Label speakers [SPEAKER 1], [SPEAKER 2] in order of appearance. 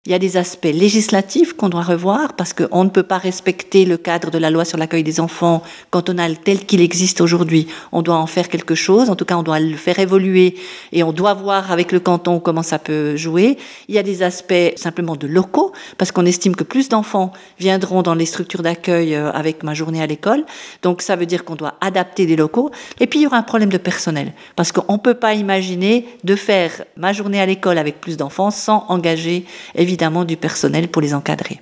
[SPEAKER 1] Il y a des aspects législatifs qu'on doit revoir parce qu'on ne peut pas respecter le cadre de la loi sur l'accueil des enfants quand on a tel qu'il existe aujourd'hui. On doit en faire quelque chose, en tout cas on doit le faire évoluer et on doit voir avec le canton comment ça peut jouer. Il y a des aspects simplement de locaux parce qu'on estime que plus d'enfants viendront dans les structures d'accueil avec ma journée à l'école. Donc ça veut dire qu'on doit adapter les locaux. Et puis il y aura un problème de personnel parce qu'on ne peut pas imaginer de faire ma journée à l'école avec plus d'enfants sans engager évidemment du personnel pour les encadrer.